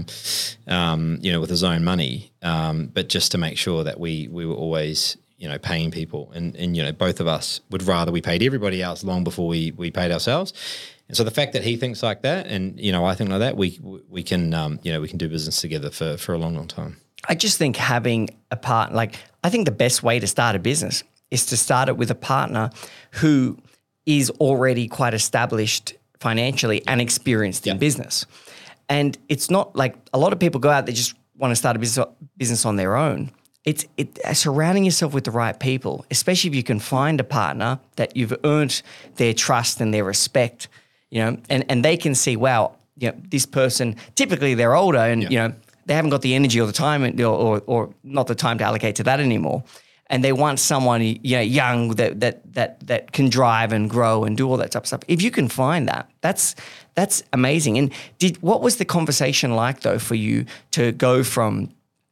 with his own money, but just to make sure that we were always paying people, and both of us would rather we paid everybody else long before we paid ourselves. And so the fact that he thinks like that, and I think like that, we can do business together for a long, long time. I just think having a partner, I think the best way to start a business is to start it with a partner who is already quite established financially and experienced in business. And it's not like a lot of people go out, they just want to start a business on their own. It's surrounding yourself with the right people, especially if you can find a partner that you've earned their trust and their respect, and they can see, wow, this person, typically they're older and, they haven't got the energy or the time or not the time to allocate to that anymore. And they want someone, young that can drive and grow and do all that type of stuff. If you can find that, that's amazing. And what was the conversation like though for you to go from,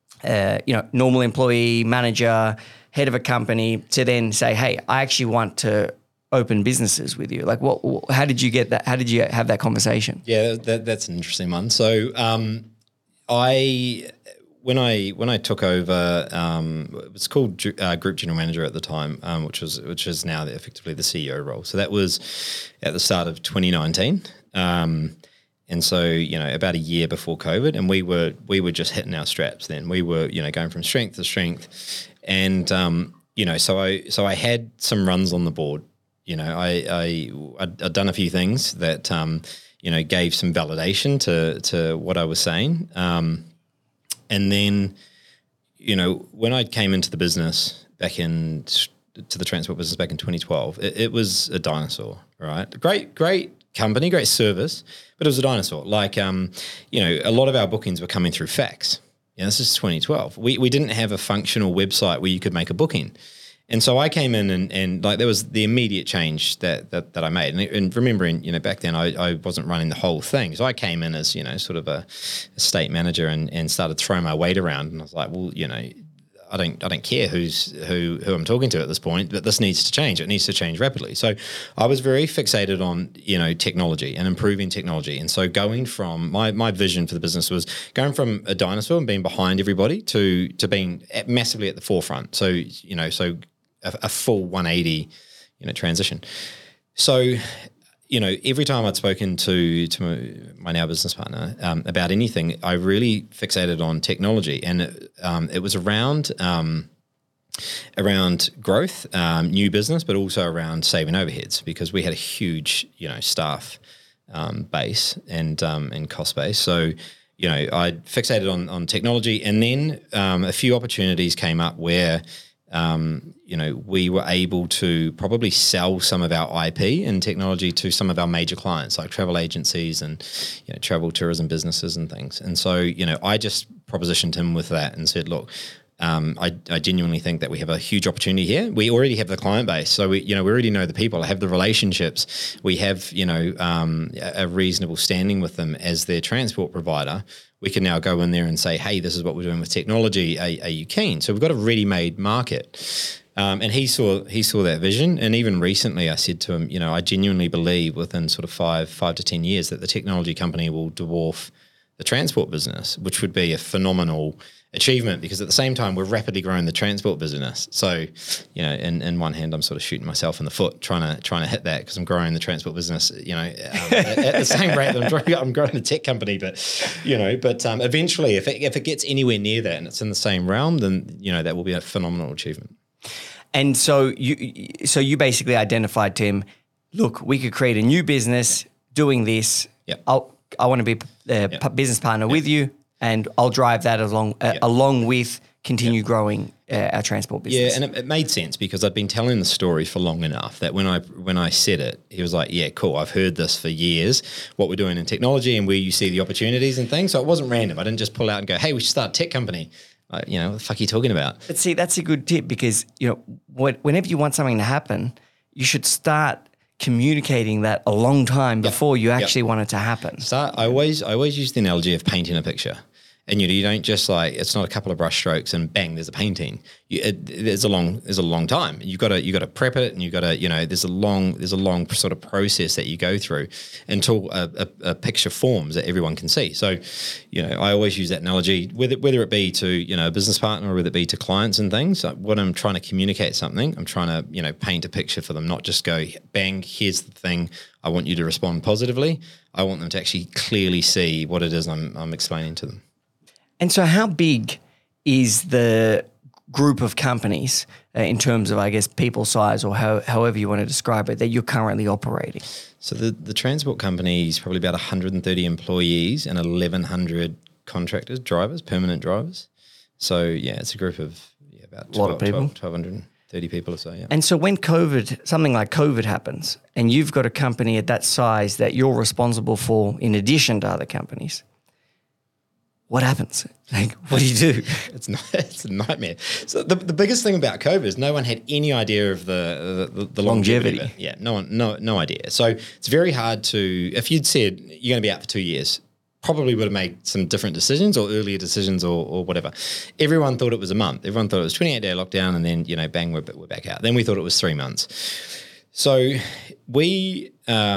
normal employee, manager, head of a company to then say, hey, I actually want to open businesses with you? How did you get that? How did you have that conversation? Yeah, that's an interesting one. So when I took over, it was called Group General Manager at the time, which is now effectively the CEO role. So that was at the start of 2019. And so, about a year before COVID, and we were just hitting our straps then. We were, going from strength to strength. And, so I had some runs on the board. I'd done a few things that, gave some validation to what I was saying. And then, when I came into the business to the transport business back in 2012, it was a dinosaur, right? Great company, great service, but it was a dinosaur. Like, a lot of our bookings were coming through fax. This is 2012. We didn't have a functional website where you could make a booking. And so I came in and there was the immediate change that I made. And remembering, back then I wasn't running the whole thing. So I came in as, sort of a estate manager and started throwing my weight around. And I was like, well, I don't care who I'm talking to at this point, but this needs to change. It needs to change rapidly. So I was very fixated on, technology and improving technology. And so going from my vision for the business was going from a dinosaur and being behind everybody to being massively at the forefront. So, a full 180, transition. So, every time I'd spoken to my now business partner about anything, I really fixated on technology, and it was around growth, new business, but also around saving overheads, because we had a huge, staff base and cost base. So, I fixated on technology, and then a few opportunities came up where we were able to probably sell some of our IP and technology to some of our major clients, like travel agencies and, travel tourism businesses and things. And so, I just propositioned him with that and said, look, I genuinely think that we have a huge opportunity here. We already have the client base. So we already know the people. I have the relationships. We have, a reasonable standing with them as their transport provider. We can now go in there and say, hey, this is what we're doing with technology. Are you keen? So we've got a ready-made market. And he saw that vision. And even recently I said to him, I genuinely believe within sort of 5 to 10 years that the technology company will dwarf the transport business, which would be a phenomenal achievement, because at the same time we're rapidly growing the transport business. So, in one hand I'm sort of shooting myself in the foot trying to hit that, because I'm growing the transport business, at the same rate that I'm growing the tech company. But eventually if it gets anywhere near that and it's in the same realm, then that will be a phenomenal achievement. And so you basically identified, Tim, look, we could create a new business doing this. Yep. I want to be a business partner with you, and I'll drive that along with continue growing our transport business. Yeah, and it made sense, because I'd been telling the story for long enough that when I said it, he was like, yeah, cool, I've heard this for years, what we're doing in technology and where you see the opportunities and things. So it wasn't random. I didn't just pull out and go, hey, we should start a tech company. Like, what the fuck are you talking about? But see, that's a good tip, because, whenever you want something to happen, you should start communicating that a long time before you actually want it to happen. I always use the analogy of painting a picture. And you don't just it's not a couple of brush strokes and bang, there's a painting. There's a long time. You got to prep it, and you got to there's a long sort of process that you go through until a picture forms that everyone can see. So, I always use that analogy, whether it be to a business partner or whether it be to clients and things. When I'm trying to communicate something, I'm trying to paint a picture for them, not just go bang, here's the thing. I want you to respond positively. I want them to actually clearly see what it is I'm explaining to them. And so how big is the group of companies in terms of, I guess, people size, or however you want to describe it, that you're currently operating? So the transport company is probably about 130 employees and 1,100 contractors, drivers, permanent drivers. So, yeah, it's a group of about 1,230 people or so, yeah. And so when something like COVID happens, and you've got a company at that size that you're responsible for in addition to other companies, what happens? What do you do? It's a nightmare. So the biggest thing about COVID is no one had any idea of the longevity of it. Yeah, no idea. So it's very hard to, if you'd said you're going to be out for 2 years, probably would have made some different decisions or earlier decisions or whatever. Everyone thought it was a month. Everyone thought it was 28-day lockdown, and then, bang, we're back out. Then we thought it was 3 months. So we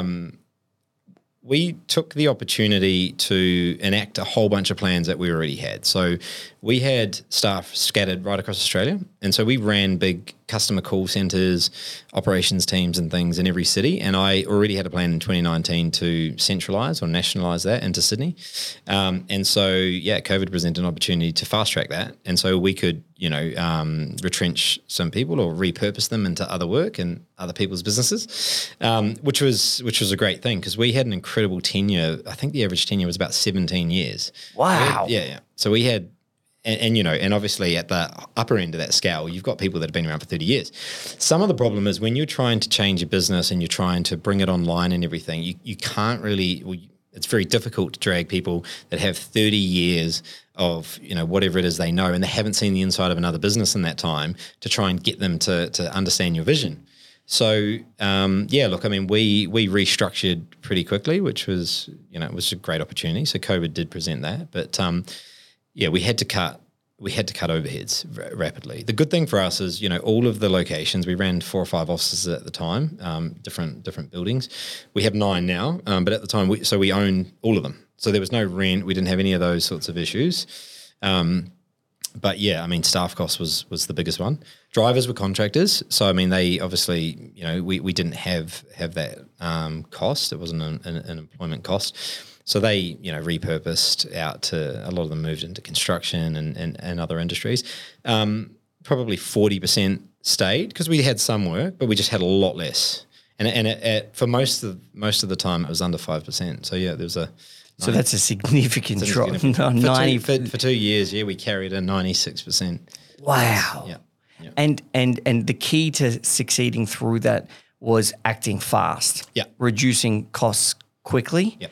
took the opportunity to enact a whole bunch of plans that we already had. So we had staff scattered right across Australia. And so we ran big customer call centers, operations teams and things in every city. And I already had a plan in 2019 to centralize or nationalize that into Sydney. And so, COVID presented an opportunity to fast track that. And so we could, retrench some people or repurpose them into other work and other people's businesses, which was a great thing because we had an incredible tenure. I think the average tenure was about 17 years. Wow. Yeah. So we had, and obviously at the upper end of that scale, you've got people that have been around for 30 years. Some of the problem is when you're trying to change your business and you're trying to bring it online and everything, you can't really, it's very difficult to drag people that have 30 years of, whatever it is they know and they haven't seen the inside of another business in that time to try and get them to understand your vision. So, we restructured pretty quickly, which was, it was a great opportunity. So COVID did present that, but we had to cut overheads rapidly. The good thing for us is, all of the locations, we ran 4 or 5 offices at the time, different buildings. We have 9 now, but at the time, we own all of them. So there was no rent. We didn't have any of those sorts of issues. Staff cost was the biggest one. Drivers were contractors. So, they obviously, we didn't have that cost. It wasn't an employment cost. So they, repurposed out to, a lot of them moved into construction and other industries. Probably 40% stayed because we had some work, but we just had a lot less. And for most of the time, it was under 5%. So there was a. So that's a significant drop. For 2 years, we carried a 96%. Wow. Yeah. And the key to succeeding through that was acting fast. Yeah. Reducing costs quickly. Yeah.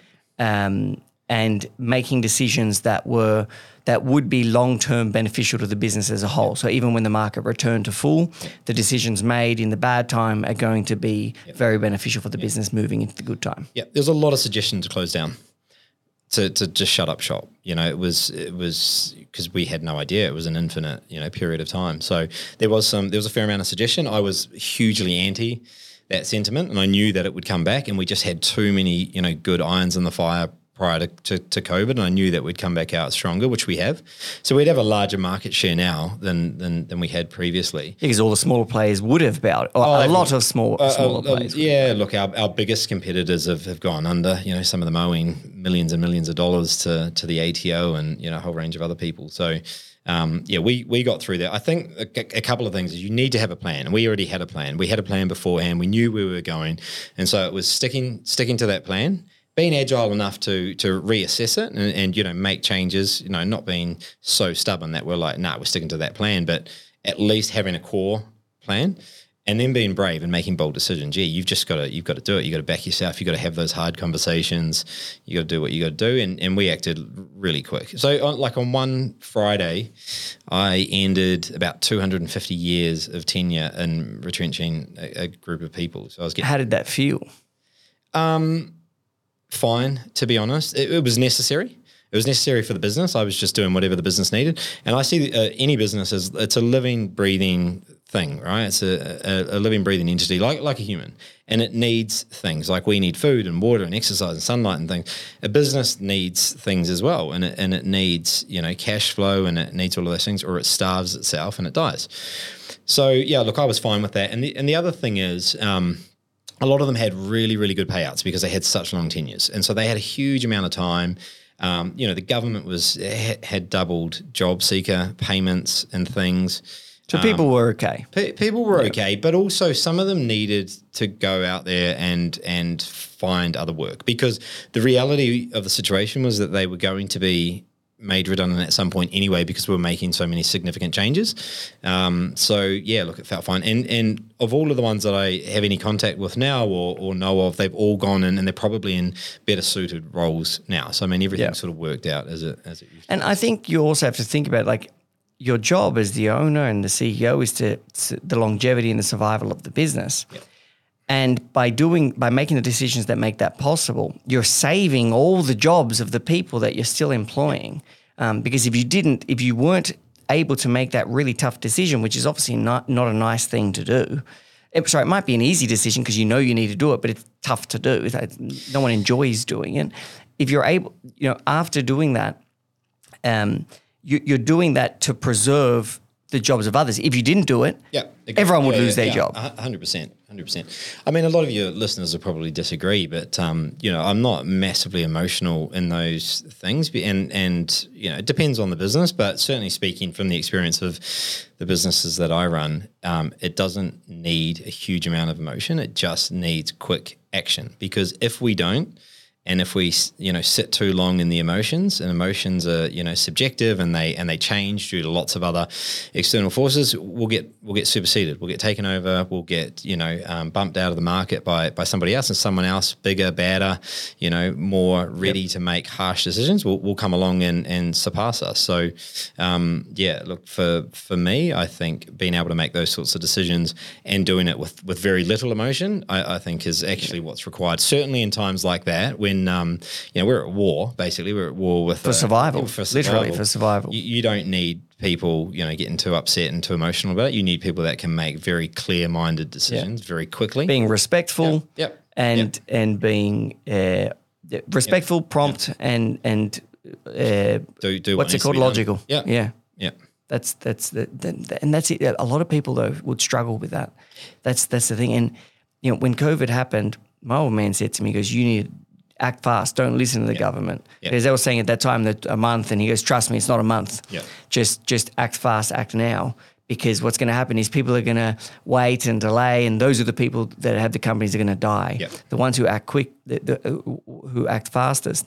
And making decisions that would be long-term beneficial to the business as a whole. So even when the market returned to full, the decisions made in the bad time are going to be very beneficial for the business moving into the good time. Yeah, there's a lot of suggestions to close down, to just shut up shop. It was because we had no idea. It was an infinite, period of time. So there was a fair amount of suggestion. I was hugely anti that sentiment, and I knew that it would come back, and we just had too many, good irons in the fire prior to COVID, and I knew that we'd come back out stronger, which we have. So we'd have a larger market share now than we had previously. Because all the smaller players would have bowed, or a lot of smaller players. Look, our biggest competitors have gone under, some of them owing millions and millions of dollars to the ATO and, a whole range of other people. So, we got through that. I think a couple of things is you need to have a plan. And we already had a plan. We had a plan beforehand. We knew where we were going. And so it was sticking to that plan, being agile enough to reassess it and make changes, not being so stubborn that we're like, we're sticking to that plan, but at least having a core plan. And then being brave and making bold decisions. You've got to do it. You've got to back yourself. You've got to have those hard conversations. You got to do what you got to do. And we acted really quick. So on one Friday, I ended about 250 years of tenure in retrenching a group of people. So I was getting. How did that feel? Fine, to be honest. It was necessary. It was necessary for the business. I was just doing whatever the business needed. And I see any business as it's a living, breathing thing, right? It's a living, breathing entity like a human. And it needs things like we need food and water and exercise and sunlight and things. A business needs things as well. And it needs, cash flow and it needs all of those things, or it starves itself and it dies. So, I was fine with that. And the other thing is, a lot of them had really, really good payouts because they had such long tenures. And so they had a huge amount of time. The government had doubled job seeker payments and things. So people were okay. People were okay, but also some of them needed to go out there and find other work because the reality of the situation was that they were going to be made redundant at some point anyway because we were making so many significant changes. It felt fine. And of all of the ones that I have any contact with now or know of, they've all gone in and they're probably in better suited roles now. So, everything sort of worked out as it used to. And I think you also have to think about your job as the owner and the CEO is to the longevity and the survival of the business. Yep. And by making the decisions that make that possible, you're saving all the jobs of the people that you're still employing. Because if you weren't able to make that really tough decision, which is obviously not a nice thing to do. It might be an easy decision because you need to do it, but it's tough to do. No one enjoys doing it. If you're able, after doing that, you're doing that to preserve the jobs of others. If you didn't do it, Yeah, everyone would lose their job. 100%. I mean, a lot of your listeners will probably disagree, but I'm not massively emotional in those things, and it depends on the business. But certainly speaking from the experience of the businesses that I run, it doesn't need a huge amount of emotion. It just needs quick action, because if we don't, and if we, sit too long in the emotions, and emotions are, subjective, and they change due to lots of other external forces, we'll get superseded. We'll get taken over. We'll get, bumped out of the market by somebody else, and someone else bigger, badder, more ready to make harsh decisions will come along and surpass us. So, look, for me, I think being able to make those sorts of decisions and doing it with very little emotion, I think is actually what's required. Certainly in times like that, when we're at war. Basically, we're at war with survival. Literally for survival. You don't need people, getting too upset and too emotional about it. You need people that can make very clear-minded decisions very quickly, being respectful, and being respectful, prompt, and do what's it called? Logical. Yeah. That's and that's it. A lot of people though would struggle with that. That's the thing. And when COVID happened, my old man said to me, he goes, "You need to act fast. Don't listen to the government." Because they were saying at that time that a month, and he goes, "Trust me, it's not a month. Just act fast, act now." Because what's going to happen is people are going to wait and delay, and those are the people that have the companies are going to die. The ones who act quick, who act fastest,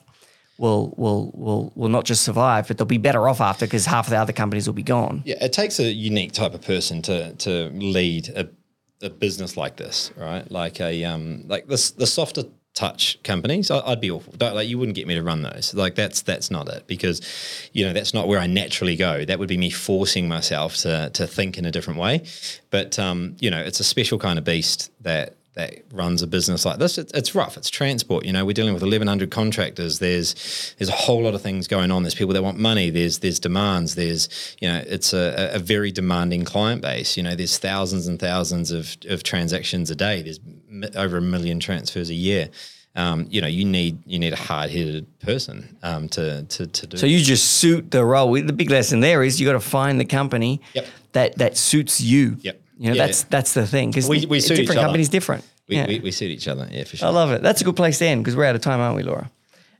will not just survive, but they'll be better off after, because half of the other companies will be gone. Yeah, it takes a unique type of person to lead a business like this, right? Like the softer touch companies, I'd be awful. You wouldn't get me to run those. That's not it, because that's not where I naturally go. That would be me forcing myself to think in a different way. But it's a special kind of beast that runs a business like this. It's rough. It's transport. We're dealing with 1,100 contractors. There's a whole lot of things going on. There's people that want money. There's demands. It's a very demanding client base. There's thousands and thousands of transactions a day. There's over 1 million transfers a year. You need a hard-headed person to do. So you just suit the role. The big lesson there is you got to find the company that suits you. That's the thing, because we suit different companies different. We suit each other, for sure. I love it. That's a good place to end, because we're out of time, aren't we, Laura?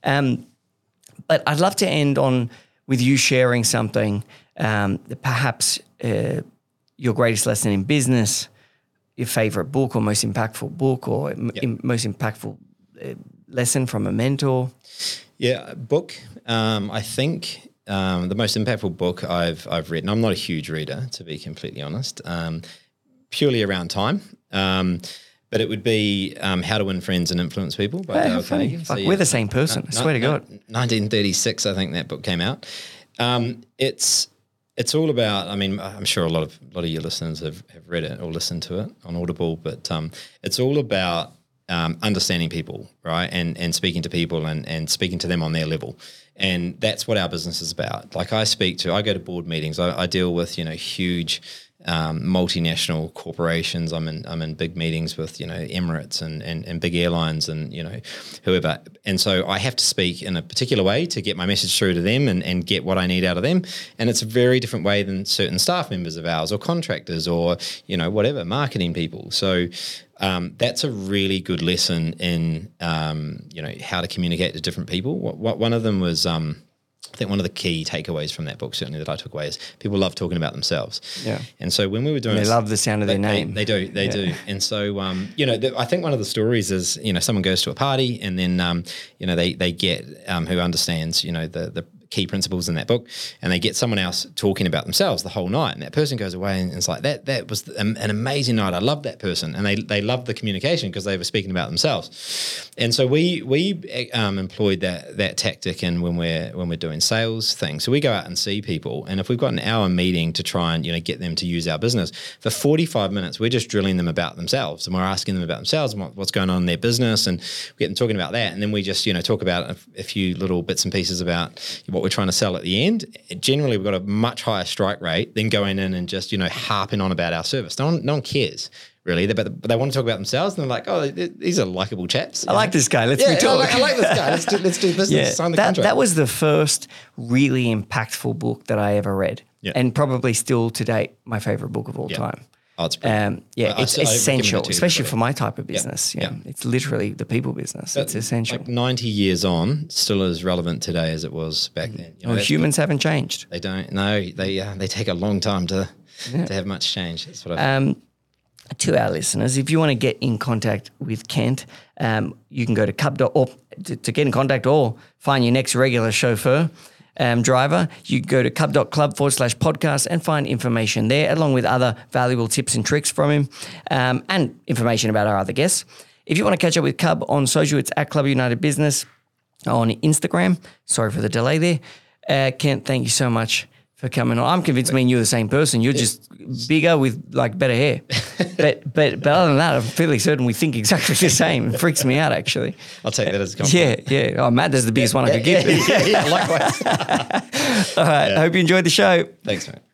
But I'd love to end with you sharing something, perhaps your greatest lesson in business, your favorite book or most impactful book, or most impactful lesson from a mentor. Yeah, book. I think the most impactful book I've written, I'm not a huge reader, to be completely honest, purely around time. But it would be How to Win Friends and Influence People by Dale Carnegie. We're the same person, I swear to God. 1936, I think that book came out. It's all about, I'm sure a lot of your listeners have read it or listened to it on Audible, but it's all about understanding people, right? And speaking to people and speaking to them on their level. And that's what our business is about. Like I go to board meetings. I deal with, huge multinational corporations. I'm in big meetings with, Emirates and big airlines and, whoever. And so I have to speak in a particular way to get my message through to them and get what I need out of them. And it's a very different way than certain staff members of ours or contractors or, whatever, marketing people. So that's a really good lesson in, how to communicate to different people. One of them was, I think one of the key takeaways from that book, certainly that I took away, is people love talking about themselves. Yeah. And so when we were doing they love the sound of their name. They do. And so, I think one of the stories is, someone goes to a party and then, they get who understands, the key principles in that book, and they get someone else talking about themselves the whole night, and that person goes away and it's like, that was an amazing night. I love that person. And they loved the communication because they were speaking about themselves. And so we employed that tactic in when we're doing sales things. So we go out and see people, and if we've got an hour meeting to try and get them to use our business, for 45 minutes we're just drilling them about themselves, and we're asking them about themselves and what's going on in their business, and we get them talking about that, and then we just talk about a few little bits and pieces about what we're trying to sell at the end. Generally, we've got a much higher strike rate than going in and just harping on about our service. No one cares, really. But they want to talk about themselves, and they're like, "Oh, these are likable chaps." I like this guy. Let's Yeah, me talk. I like this guy. Let's do business. Yeah, Sign the contract. that was the first really impactful book that I ever read, Yeah. and probably still to date my favorite book of all time. Oh, it's brilliant. It's I recommend essential, it to especially everybody. for my type of business. Yeah, it's literally the people business. It's essential. Like 90 years on, still as relevant today as it was back then. You know, Well, humans haven't changed. They don't. No, they take a long time to have much change. That's what I. To our listeners, if you want to get in contact with Kent, you can go to Cub. Or to get in contact or find your next regular chauffeur driver, you go to cub.club/podcast and find information there, along with other valuable tips and tricks from him, and information about our other guests. If you want to catch up with Cub on social, it's at Club United Business on Instagram. Sorry for the delay there. Kent, thank you so much for coming on. I'm convinced me and you're the same person. You're just bigger with like better hair. but other than that, I'm fairly certain we think exactly the same. It freaks me out, actually. I'll take that as a compliment. Yeah. Oh, Matt, that's the biggest one I could give. Yeah, likewise. All right. I hope you enjoyed the show. Thanks, mate.